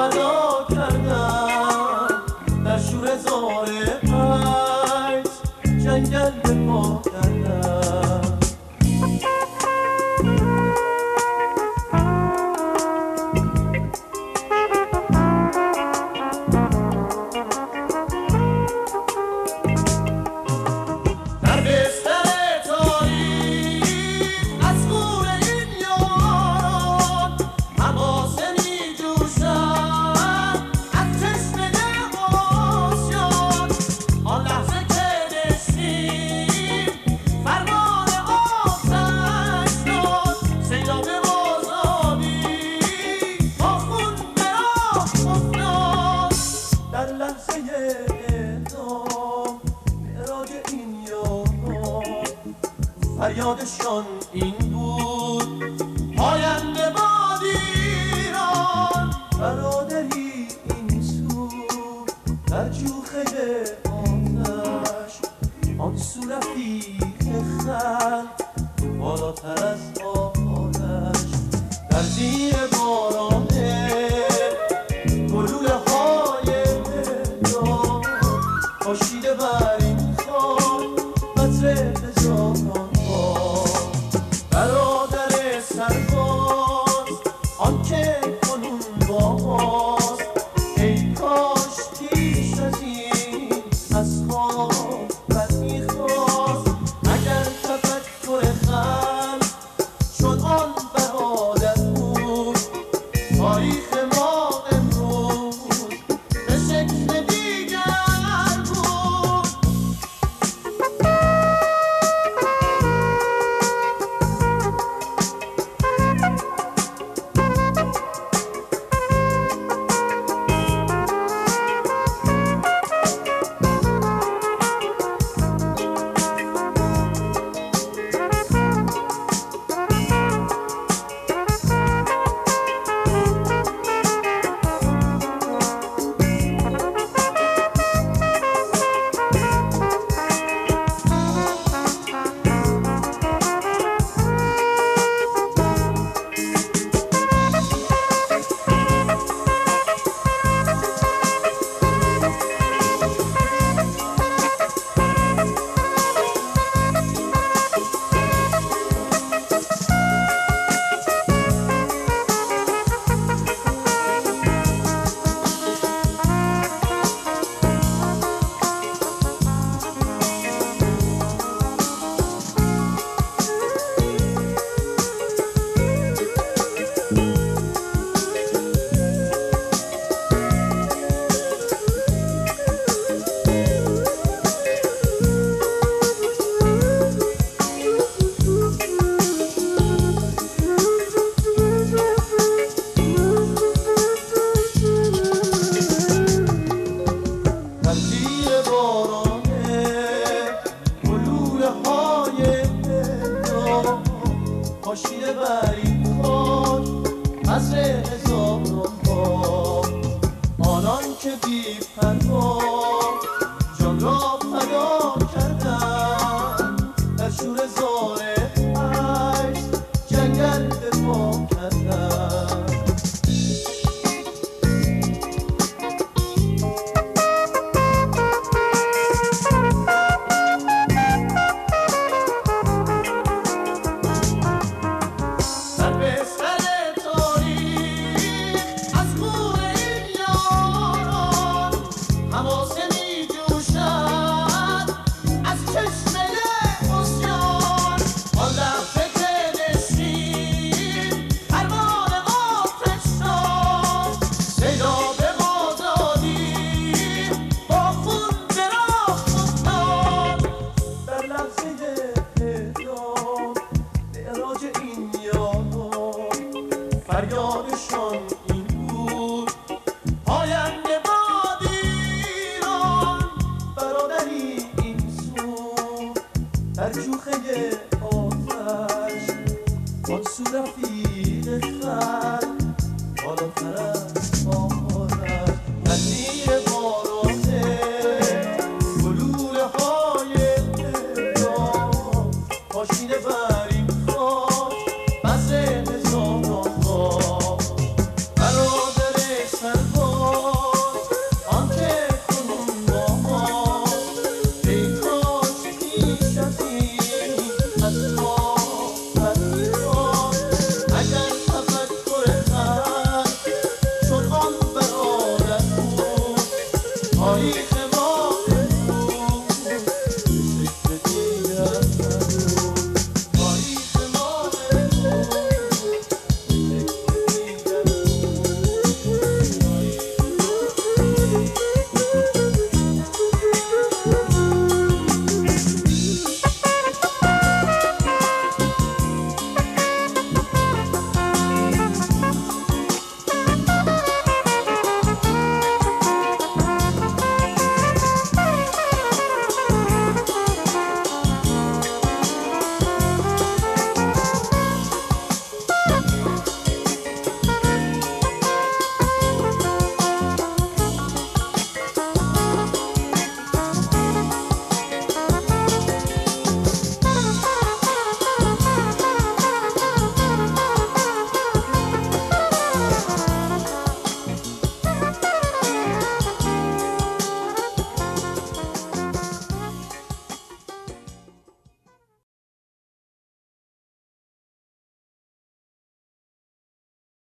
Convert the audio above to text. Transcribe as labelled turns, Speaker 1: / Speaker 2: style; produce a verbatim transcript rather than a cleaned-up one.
Speaker 1: فدا کردم در شور زار پایز جنگل به پا کردم. در بستر تاریخ از گور این یاران حماسه می جوشد از چشمه آسیان. آن لحظه که نشیم فرمان آتش داد سیلاب آزادی با خون به راه افتاد. در لحظه اعدام معراج این یاران فریادشان این بود پاینده باد ایران. برادری این سو در جوخه آتش آن سو رفیق خلق بالاتر از آتش. در زیر باران گلوله های هجران پاشیده بر این خاک قطره هزاران بار. برادر سرباز آن که کنون باز ای کاش پیش از این از خواب بر میخواست. اگر تفکر خلق شد آن برادر بود تاریخ ما امروز به شکل دیگر بود. در زیر باران گلوله های هجران پاشیده بر این خاک قطره هزاران بار. آنان که بی پروا جان را فدا کردند در شور زار پایز جنگل به پا کردند. در بستر تاریخ از گور این یاران حماسه داری